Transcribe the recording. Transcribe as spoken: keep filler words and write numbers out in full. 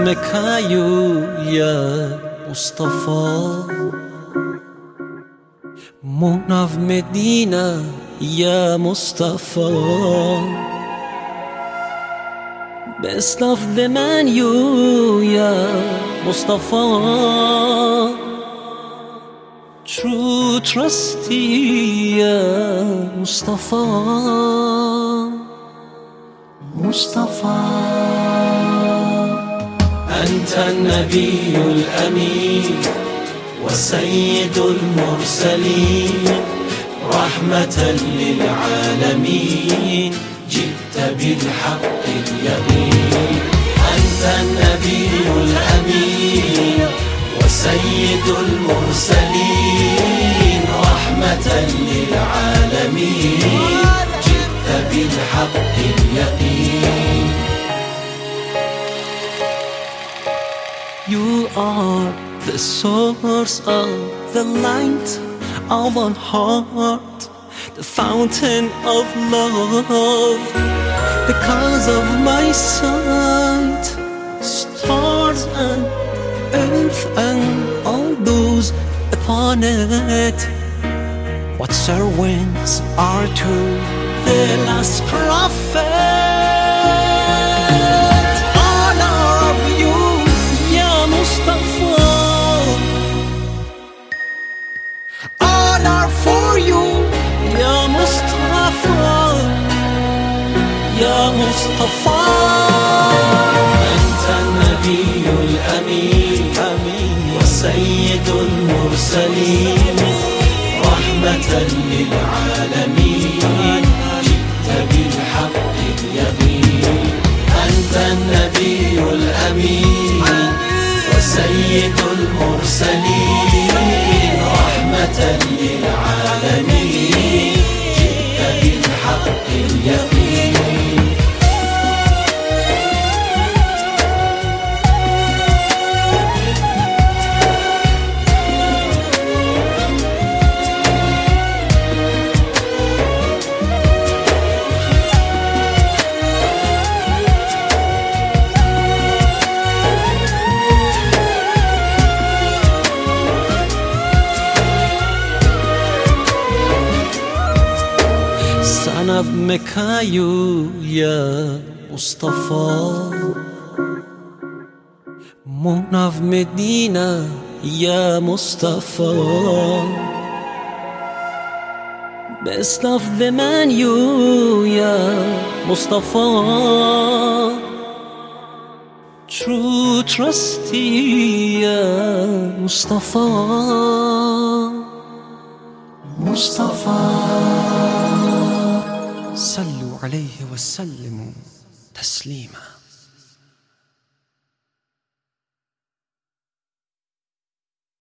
مكايو يا مصطفى مونا في مدينة يا مصطفى Best of the man you يا مصطفى True trusty يا مصطفى مصطفى أنت النبي الأمين وسيد المرسلين رحمة للعالمين جئت بالحق اليقين أنت النبي الأمين وسيد المرسلين رحمة للعالمين جئت بالحق اليقين You are the source of the light of our heart, the fountain of love, the cause of my sight, stars and earth and all those upon it, what servants are to the last prophet. يا مصطفى أنت النبي الأمين وسيد المرسلين رحمة للعالمين جئت بالحق اليقين أنت النبي الأمين وسيد المرسلين رحمة للعالمين جئت بالحق اليقين Son of Mikayu يا مصطفى Moon of Medina يا مصطفى Best of the man you يا مصطفى True trusty يا مصطفى مصطفى صلوا عليه وسلموا تسليما